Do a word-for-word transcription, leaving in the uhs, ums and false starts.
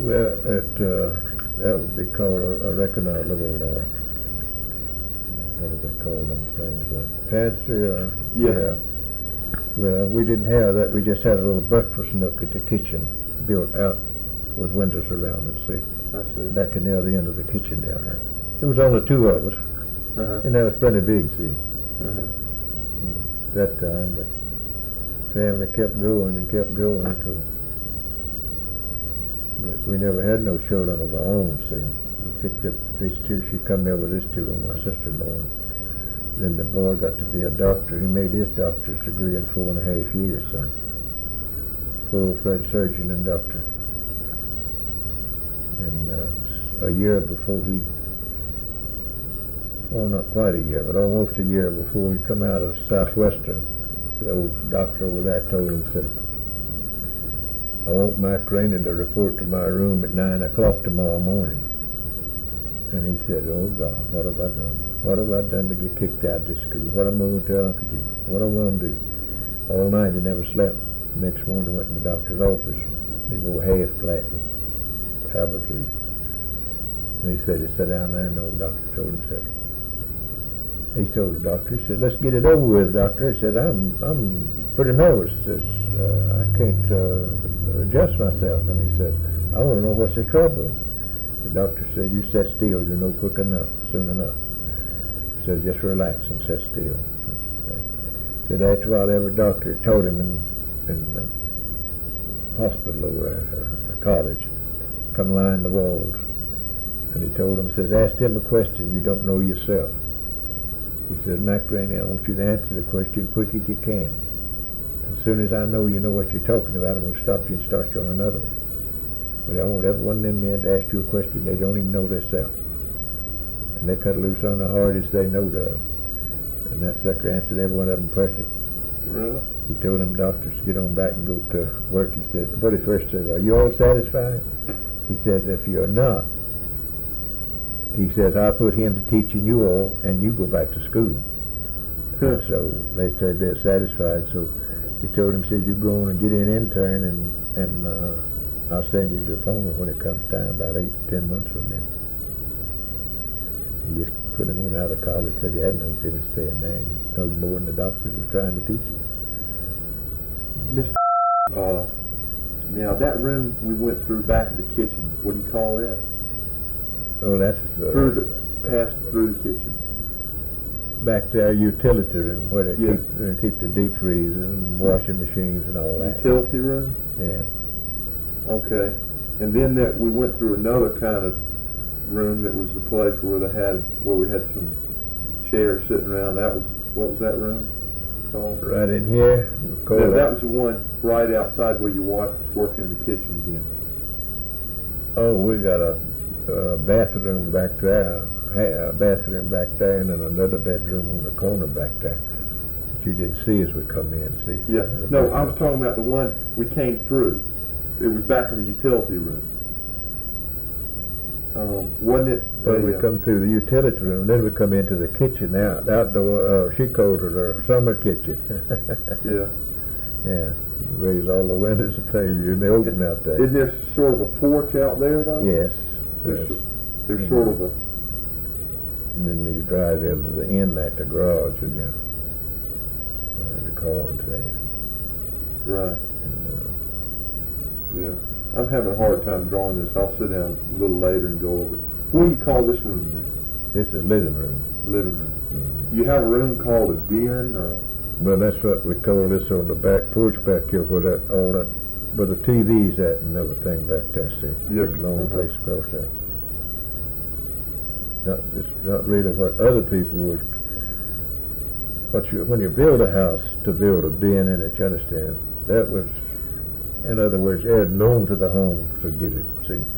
Well, it, uh, that would be called, I reckon, a little, uh, what do they call them things, uh, pantry, or? Yes. Yeah. Well, we didn't have that, we just had a little breakfast nook at the kitchen, built out with windows around it, see? I see. Back in the other end of the kitchen down there. There was only two of us, Uh-huh. and that was plenty big, see, Uh-huh. that time, but family kept growing and kept growing till, but we never had no children of our own, see. We picked up these two, she come there with these two, my sister-in-law. Then the boy got to be a doctor. He made his doctor's degree in four and a half years, son. Full-fledged surgeon and doctor. And uh, a year before he, well, not quite a year, but almost a year before he come out of Southwestern, the old doctor over there told him, said, I want Mike Rainey to report to my room at nine o'clock tomorrow morning. And he said, oh God, what have I done? What have I done to get kicked out of this school? What am I going to tell Uncle Hugh? What am I going to do? All night he never slept. Next morning went in the doctor's office. He wore half glasses, Albert Reed. And he said, he sat down there and the old doctor told him, said, he told the doctor, he said, let's get it over with, doctor. He said, I'm I'm pretty nervous. He says, uh, I can't uh, adjust myself. And he said, I want to know what's the trouble. The doctor said, you sit still, you know quick enough, soon enough. He said, just relax and sit still. He said, after a while, every doctor told him in, in the hospital or uh, college, come line the walls. And he told him, he says, ask him a question you don't know yourself. He says, Mac Rainey, I want you to answer the question quick as you can. As soon as I know you know what you're talking about, I'm going to stop you and start you on another one. But I won't ever one of them men to ask you a question they don't even know themselves. And they cut loose on the hardest they know to. And that sucker answered every one of them perfect. Really? He told them doctors to get on back and go to work. He said, but he first said, are you all satisfied? He says, if you're not, he says, I'll put him to teaching you all and you go back to school. And so they said they're satisfied. So he told him, says, you go on and get an intern and, and uh, I'll send you the diploma when it comes time, about eight, ten months from then. He just put him on out of college, said he had no business staying there. He knows more than the doctors were trying to teach him. Mister Uh, now that room we went through back of the kitchen, what do you call that? Oh, that's uh, Through the, passed through the kitchen. back there, utility room, where they Yeah. keep, uh, keep the deep freezers and washing machines and all that. Utility room? Yeah. Okay. And then that we went through another kind of room that was the place where they had, where we had some chairs sitting around. That was, what was that room called? Right in here. we No, call that it- was the one right outside where your wife was working in the kitchen again. Oh, we got a, a bathroom back there, ha- a bathroom back there, and then another bedroom on the corner back there that you didn't see as we come in. See? Yeah. The No, I bathroom. was talking about the one we came through. It was back of the utility room. Um, wasn't it? Well, we uh, come through the utility room, then we come into the kitchen, the out, outdoor, uh, she called it her summer kitchen. Yeah. Yeah, raise all the windows and things, and they open out there. Isn't there sort of a porch out there, though? Yes. There's, yes. there's Mhm. sort of a, And then you drive into the end at the garage and you, uh, the car and things. right, And, uh, yeah. I'm having a hard time drawing this. I'll sit down a little later and go over it. What do you call this room then? this is living room. Living room. Mhm. You have a room called a den, or? Well, that's what we call this on the back porch back here, where that, all that, where the T V's at and everything back there, see? Yes. Big long Uh-huh. place across there. It's not, it's not really what other people would, what you, when you build a house to build a den in it, you understand, that was, in other words, add known to the home to get it, see?